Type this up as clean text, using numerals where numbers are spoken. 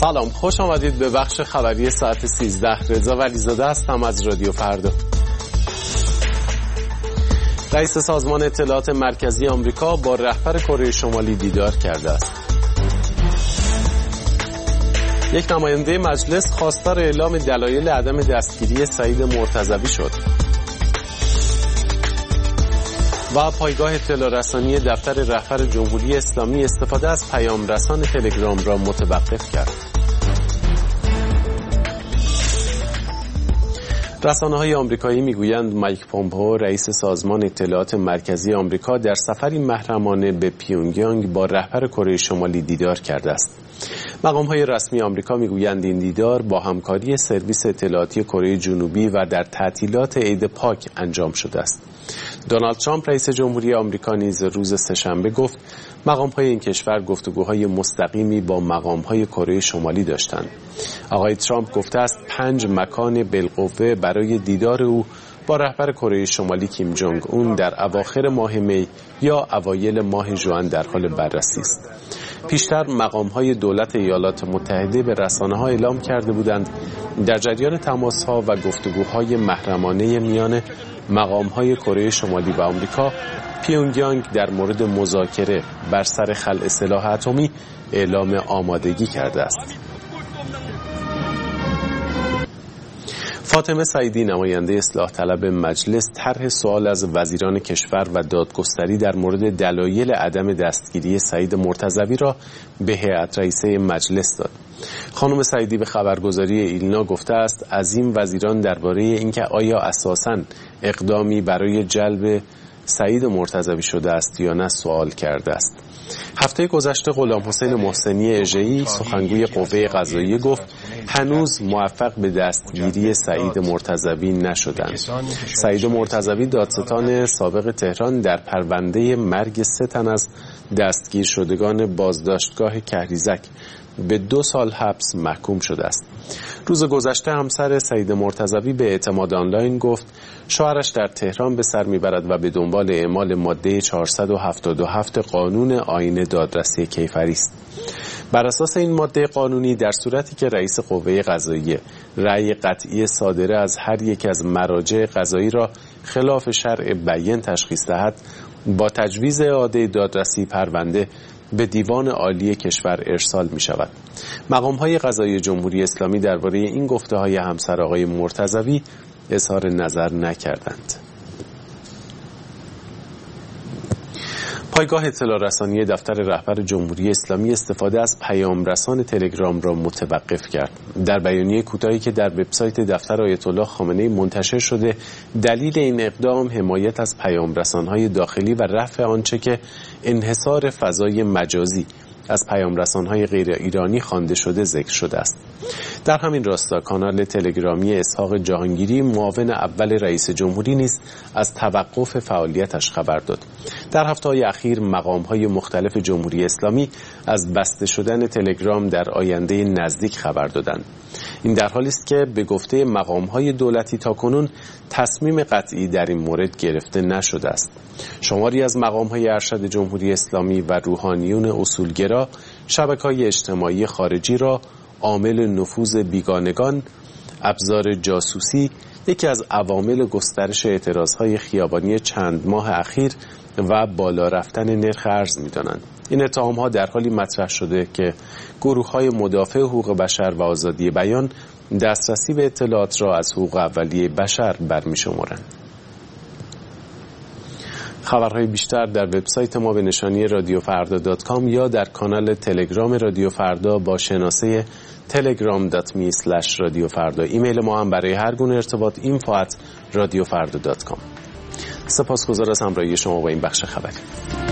سلام، خوش آمدید به بخش خبری ساعت 13. رضا ولیزاده هستم از رادیو فردا. رئیس سازمان اطلاعات مرکزی آمریکا با رهبر کره شمالی دیدار کرده است. یک نماینده مجلس خواستار اعلام دلایل عدم دستگیری سعید مرتضوی شد. و پایگاه اطلاع رسانی دفتر رهبر جمهوری اسلامی استفاده از پیام رسان تلگرام را متوقف کرد. رسانه‌های آمریکایی میگویند مایک پومپئو رئیس سازمان اطلاعات مرکزی آمریکا در سفری محرمانه به پیونگیانگ با رهبر کره شمالی دیدار کرده است. مقام‌های رسمی آمریکا میگویند این دیدار با همکاری سرویس اطلاعاتی کره جنوبی و در تعطیلات عید پاک انجام شده است. دونالد ترامپ رئیس جمهوری آمریکا نیز روز سه‌شنبه گفت مقام‌های این کشور گفتگوهای مستقیمی با مقام‌های کره شمالی داشتند. آقای ترامپ گفته است 5 مکان بالقوه برای دیدار او با رهبر کره شمالی کیم جونگ اون در اواخر ماه می یا اوایل ماه ژوئن در حال بررسی است. پیشتر مقام‌های دولت ایالات متحده به رسانه‌ها اعلام کرده بودند در جریان تماس‌ها و گفتگوهای محرمانه میان مقام‌های کره شمالی و آمریکا، پیونگیانگ در مورد مذاکره بر سر خلع سلاح اتمی اعلام آمادگی کرده است. فاطمه سعیدی نماینده اصلاح طلب مجلس طرح سوال از وزیران کشور و دادگستری در مورد دلایل عدم دستگیری سعید مرتضوی را به هیئت رئیسه مجلس داد. خانم سعیدی به خبرگزاری ایلنا گفته است از این وزیران درباره اینکه آیا اساساً اقدامی برای جلب سعید مرتضوی شده است یا نه سوال کرده است. هفته گذشته غلام حسین محسنی اژه‌ای سخنگوی قوه قضاییه گفت هنوز موفق به دستگیری سعید مرتضوی نشدند. سعید مرتضوی دادستان سابق تهران در پرونده مرگ 3 تن از دستگیر شدگان بازداشتگاه کهریزک به 2 سال حبس محکوم شده است. روز گذشته همسر سعید مرتضوی به اعتماد آنلاین گفت شوهرش در تهران به سر میبرد و به دنبال اعمال ماده 477 قانون آیین دادرسی کیفری است. بر اساس این ماده قانونی در صورتی که رئیس قوه قضاییه رأی قطعی صادره از هر یک از مراجع قضایی را خلاف شرع بیان تشخیص دهد، با تجویز اعاده دادرسی پرونده به دیوان عالی کشور ارسال می شود. مقام‌های قضایی جمهوری اسلامی درباره این گفته‌های همسر آقای مرتضوی اظهار نظر نکردند. پایگاه اطلاع رسانی دفتر رهبر جمهوری اسلامی استفاده از پیام رسان تلگرام را متوقف کرد. در بیانیه کوتاهی که در وبسایت دفتر آیت الله خامنه‌ای منتشر شده، دلیل این اقدام حمایت از پیام رسان‌های داخلی و رفع آنچه که انحصار فضای مجازی از پیام رسان‌های غیر ایرانی خوانده شده ذکر شده است. در همین راستا کانال تلگرامی اسحاق جهانگیری معاون اول رئیس جمهوری نیز از توقف فعالیتش خبر داد. در هفته‌های اخیر مقام‌های مختلف جمهوری اسلامی از بسته شدن تلگرام در آینده نزدیک خبر دادند. این در حالی است که به گفته مقام‌های دولتی تاکنون تصمیم قطعی در این مورد گرفته نشده است. شماری از مقام‌های ارشد جمهوری اسلامی و روحانیون اصولگرا شبکه‌های اجتماعی خارجی را عامل نفوذ بیگانگان، ابزار جاسوسی، یکی از عوامل گسترش اعتراضهای خیابانی چند ماه اخیر و بالا رفتن نرخ ارز می‌دانند. این اتهام‌ها در حالی مطرح شده که گروه‌های مدافع حقوق بشر و آزادی بیان دسترسی به اطلاعات را از حقوق اولیه بشر برمی‌شمارند. خبرهای بیشتر در وبسایت ما به نشانی radiofrda.com یا در کانال تلگرام رادیو فردا با شناسه telegram.me/radiofrda. ایمیل ما هم برای هر گونه ارتباط info@radiofrda.com. سپاسگزار از همراهی شما با این بخش خبری.